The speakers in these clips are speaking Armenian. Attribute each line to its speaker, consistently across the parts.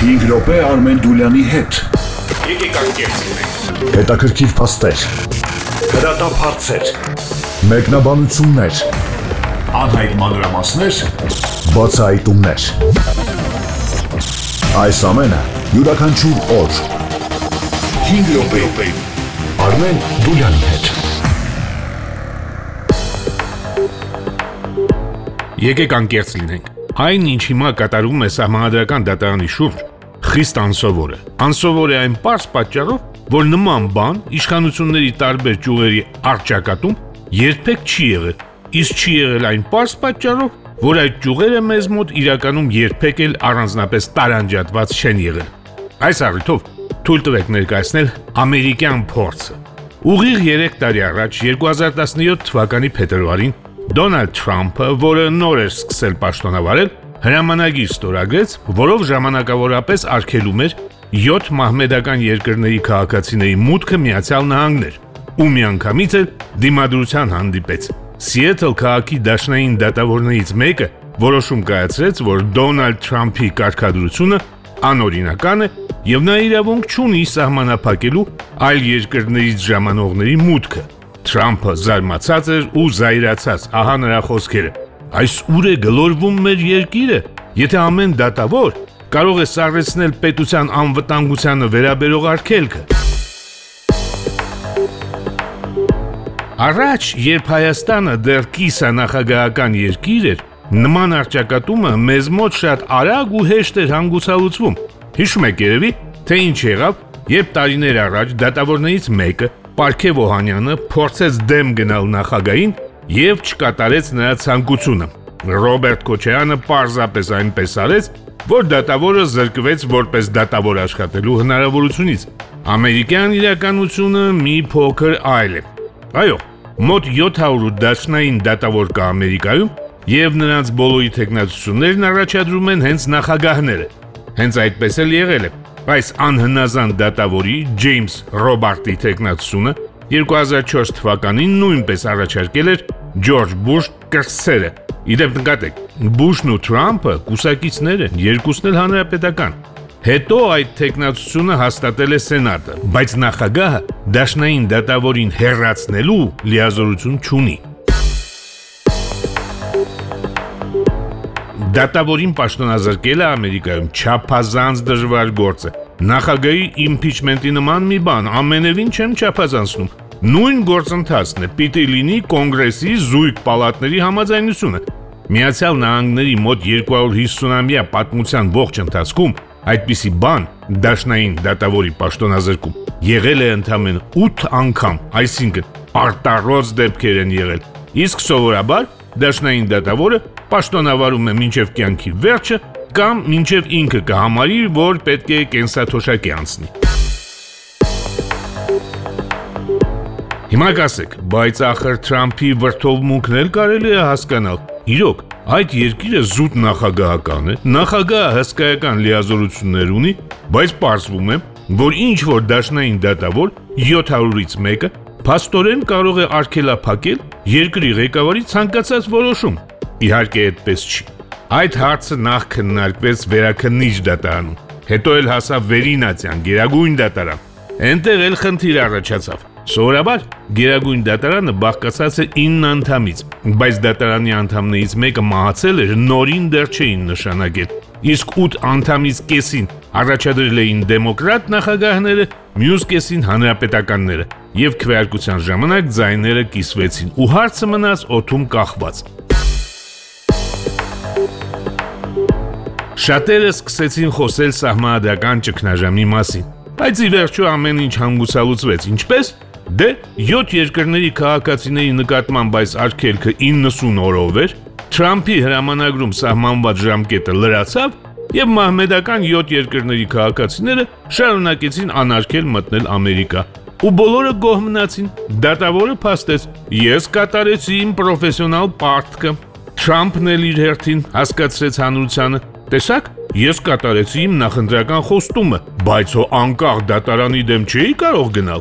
Speaker 1: 5 րոպե Արմեն Դուլյանի հետ։
Speaker 2: Եկեք անկեղծենք։
Speaker 1: Հետաքրքիր փաստեր, հրատապ հարցեր, մեկնաբանություններ, անհայտ մանրամասներ, բացահայտումներ։ Այս ամենը յուրաքանչյուր օր 5 րոպե Արմեն Դուլյանի հետ։
Speaker 2: Եկեք անկեղծ լինենք։ Այն, ինչ հիմա կատարվում է Սահմանադրական դատարանի շուրջ, խիստ անսովոր է։ Անսովոր է այն պարզ պատճառով, որ նման բան իշխանությունների տարբեր ճյուղերի առճակատում երբեք չի եղել, իսկ չի եղել այն պարզ պատճառով, որ այդ ճյուղերը մեզ մոտ իրականում երբեք էլ առանձնապես տարանջատված չեն եղել։ Այս առիթով թույլ տվեք ներկայացնել ամերիկյան փորձը։ Ուղիղ 3 տարի առաջ 2017 թվականի փետրվարին Դոնալդ Թրամփը, որը նոր էր սկսել պաշտոնավարել, հրամանագիր ստորագրեց, որով ժամանակավորապես արգելում էր 7 մահմեդական երկրների քաղաքացիների մուտքը Միացյալ Նահանգներ, ու միանգամից էլ դիմադրության հանդիպեց։ Սիեթլ քաղաքի դաշնային դատավորներից մեկը որոշում կայացրեց, որ Դոնալդ Թրամփի կարգադրությունը անօրինական է եւ նա իրավունք չունի սահմանափակելու այլ երկրներից ժամանողների մուտքը։ Թրամփը զարմացած էր ու զայրացած, ահա նրա խոսքերը։ Այս ուր է գլորվում մեր երկիրը, եթե ամեն դատավոր կարող է սառեցնել պետության անվտանգությանը վերաբերող արգելքը։ Առաջ, երբ Հայաստանը դեռ կիսանախագահական երկիր էր, նման առճակատումը մեզ մոտ շատ արագ ու հեշտ էր հանգուցալուծվում։ Հիշում եք երևի, թե ինչ եղավ, երբ տարիներ առաջ դատավորներից մեկը Պարքև Օհանյանը փորձեց դեմ գնալ նախագահին եւ չկատարեց նրա ցանկությունը։ Ռոբերտ Քոչարյանը պարզապես այնպես արեց, որ դատավորը զրկվեց որպես դատավոր աշխատելու հնարավորությունից։ Ամերիկյան իրականությունը մի փոքր այլ է։ Այո, մոտ 700 դաշնային դատավոր կա Ամերիկայում եւ նրանց բոլորի թեկնածություններն առաջադրում են հենց նախագահները։ Հենց այդպես էլ եղել է։ Այս անհնազանդ դատավորի Ջեյմս Ռոբարտի թեկնածությունը 2004 թվականին նույնպես առաջարկել էր Ջորջ Բուշ կրտսերը։ Իդեպ նկատեք, Բուշն ու Թրամփը կուսակիցներ են, երկուսն էլ հանրապետական։ Հետո այդ թեկնածությունը հաստատել է Սենատը, բայց նախագահը դաշնային դատավորին հեռացնելու լիազորություն չունի։ Դատավորին պաշտոնազրկելը Ամերիկայում չափազանց դժվար գործ է։ Նախագահի իմպիչմենտի նման մի բան ամենևին չեմ չափազանցնում։ Նույն գործընթացն է, պիտի լինի կոնգրեսի զույգ պալատների համաձայնությունը։ Միացյալ Նահանգների մոտ 250-ամյա պատմության ողջ ընթացքում այդպիսի բան դաշնային դատավորի պաշտոնազրկում եղել է ընդամենը 8 անգամ, այսինքն արտառոց դեպքեր են եղել։ Իսկ սովորաբար դաշնային դատավորը պաշտոնավարում է մինչև կյանքի վերջը կամ մինչև ինքը կհամարի, որ պետք է կենսաթոշակի անցնի։ Հիմա կասեք, բայց ախր Թրամփի վրդովմունքն էլ կարելի է հասկանալ։ Իրոք, այդ երկիրը զուտ նախագահական է, նախագահը հսկայական լիազորություններ ունի, բայց պարզվում է, որ ինչ որ դաշնային դատավոր 700-ից մեկը փաստորեն կարող է արգելափակել երկրի ղեկավարի ցանկացած որոշում։ Իհարկե այդպես չի։ Այդ հարցը նախ քննարկվեց վերաքննիչ դատարանում, հետո էլ հասավ Վերինացյան Գերագույն դատարան։ Այնտեղ էլ խնդիր առաջացավ։ Սովորաբար Գերագույն դատարանը բաղկացած է 9 անդամից, բայց դատարանի անդամներից մեկը մահացել էր, նորին դեռ չէին նշանակել։ Իսկ 8 անդամից կեսին առաջադրել էին դեմոկրատ նախագահները, մյուս կեսին հանրապետականները, եւ քվեարկության ժամանակ ձայները կիսվեցին ու հարցը մնաց օդում կախված։ Շատերը սկսեցին խոսել սահմանադրական ճգնաժամի մասին, բայց ի վերջո ամեն ինչ հանգուցալուծվեց, ինչպես։ Դե 7 երկրների քաղաքացիների նկատմամբ այս արգելքը 90 օրով էր, Թրամփի հրամանագրում սահմանված ժամկետը լրացավ եւ մահմեդական 7 երկրների քաղաքացիները շարունակեցին անարգել մտնել Ամերիկա։ Ու բոլորը գոհ մնացին։ Դատավորը փաստեց. ես կատարեցի իմ պրոֆեսիոնալ պարտքը։ Թրամփն էլ իր հերթին հասկացրեց հանրությանը. տեսակ, ես կատարեցի իմ նախընտրական խոստումը, բայց հո անկախ դատարանի դեմ չէի կարող գնալ։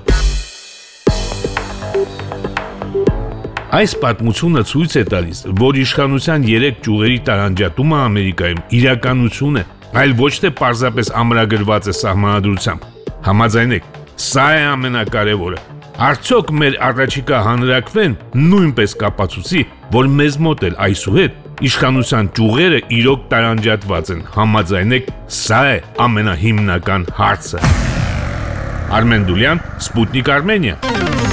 Speaker 2: Այս պատմությունը ցույց է տալիս, որ իշխանության 3 ճյուղերի տարանջատումը Ամերիկայում իրականություն է։ այլ ոչ թե պարզապես ամրագրված է սահմանադրությամբ։ Համաձայնեք, սա է ամենակարևորը։ Արդյոք մեր առաջիկա հանրաքվեն նույնպես կապացուցի, որ մեզ մոտ էլ այսուհետ իշխանության ճյուղերը իրոք տարանջատված են։ Համաձայնեք, սա է ամենահիմնական հարցը։ Արմեն Դուլյան, Սպուտնիկ Արմենիա։